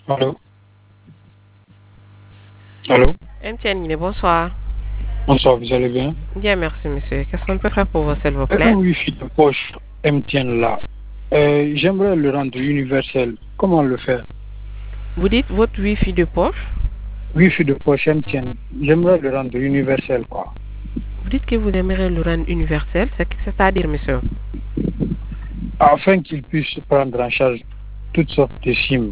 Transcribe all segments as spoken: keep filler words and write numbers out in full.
Allô? Allô? M T N, bonsoir. Bonsoir, vous allez bien? Bien, merci, monsieur. Qu'est-ce qu'on peut faire pour vous, s'il vous Euh, plaît? Un Wi-Fi de poche M T N là, euh, j'aimerais le rendre universel. Comment le faire? Vous dites votre Wi-Fi de poche? Wi-Fi de poche M T N, j'aimerais le rendre universel, quoi. Vous dites que vous aimeriez le rendre universel, c'est- c'est-à-dire, monsieur? Afin qu'il puisse prendre en charge toutes sortes de SIM.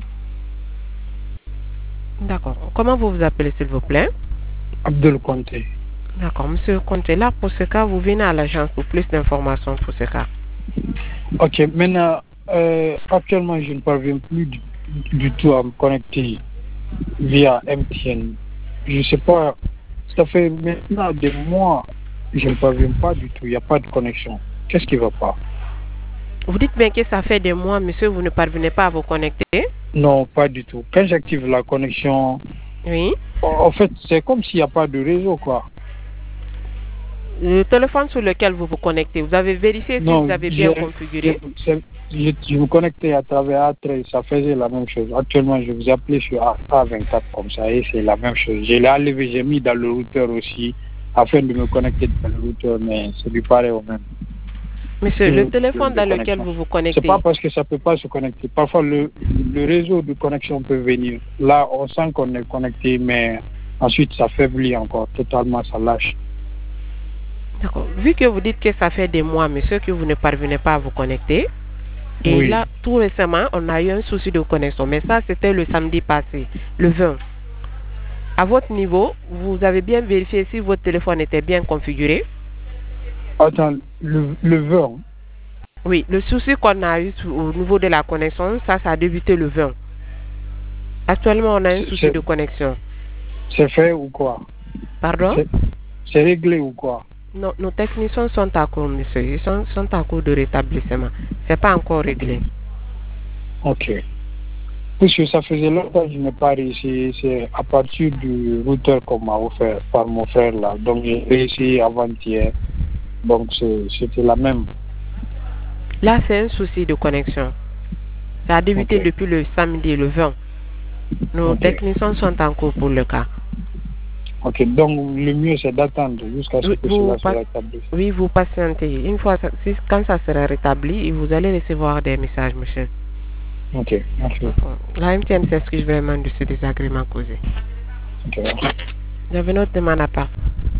D'accord. Comment vous vous appelez, s'il vous plaît? Abdel Conté. D'accord, monsieur Conté. Là, pour ce cas, vous venez à l'agence pour plus d'informations pour ce cas. Ok, maintenant, euh, actuellement, je ne parviens plus du, du tout à me connecter via M T N. Je ne sais pas, ça fait maintenant des mois, je ne parviens pas du tout, il n'y a pas de connexion. Qu'est-ce qui ne va pas? Vous dites bien que ça fait des mois, monsieur, vous ne parvenez pas à vous connecter? Non, pas du tout. Quand j'active la connexion, Oui. en en fait, c'est comme s'il n'y a pas de réseau, quoi. Le téléphone sur lequel vous vous connectez, vous avez vérifié si vous Non, avez bien j'ai- configuré? j'ai- je, je me connectais à travers A treize, ça faisait la même chose. Actuellement, je vous appelais sur A vingt-quatre comme ça, et c'est la même chose. Je l'ai enlevé, j'ai mis dans le routeur aussi, afin de me connecter dans le routeur, mais c'est du pareil au même. Monsieur, le Le- téléphone de dans lequel connexion. vous vous C'est connectez, pas parce que ça peut pas se connecter. Parfois, le, le réseau de connexion peut venir. Là, on sent qu'on est connecté, mais ensuite, ça faiblit encore totalement, ça lâche. d'accord. Vu que vous dites que ça fait des mois, monsieur, que vous ne parvenez pas à vous connecter, et Oui. là, tout récemment, on a eu un souci de connexion. Mais ça, c'était le samedi passé, le vingt. À votre niveau, vous avez bien vérifié si votre téléphone était bien configuré? Attends, le, le vingt, Oui, le souci qu'on a eu sou- au niveau de la connexion, ça, ça a débuté le vingt. Actuellement, on a un c'est souci c'est- de connexion. c'est fait ou quoi? Pardon? C'est c'est réglé ou quoi? Non, nos techniciens sont à court, monsieur. Ils sont, sont à court de rétablissement. C'est pas encore réglé. Ok. Puisque ça faisait longtemps que je n'ai pas réussi, c'est à partir du routeur qu'on m'a offert par mon frère là. Donc j'ai réussi avant-hier. Donc c'est- c'était la même. Là, c'est un souci de connexion. Ça a débuté Ok. depuis le samedi, le vingt. Nos Ok. techniciens sont en cours pour le cas. Ok. Donc le mieux c'est d'attendre jusqu'à ce Oui, que vous, cela se pa- rétablisse. oui, vous patientez. Une fois, ça- si- quand ça sera rétabli, vous allez recevoir des messages, monsieur. Ok. Merci. La M T N s'excuse vraiment de ce désagrément causé. Ok. J'avais une autre demande à part.